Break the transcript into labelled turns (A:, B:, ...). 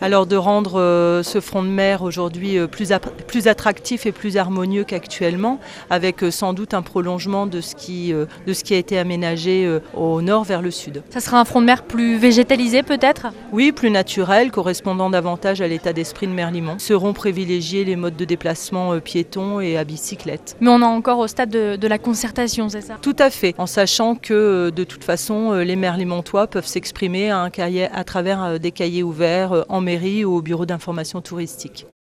A: Alors de rendre ce front de mer aujourd'hui plus attractif et plus harmonieux qu'actuellement, avec sans doute un prolongement de ce qui a été aménagé au nord vers le sud.
B: Ça sera un front de mer plus végétalisé peut-être ?
A: Oui, plus naturel, correspondant davantage à l'état d'esprit de Merlimont. Seront privilégiés les modes de déplacement piétons et à bicyclette.
B: Mais on est encore au stade de la concertation, c'est ça ?
A: Tout à fait, en sachant que de toute façon, les Merlimontois peuvent s'exprimer à travers des cahiers ouverts en mairie ou au bureau d'information touristique.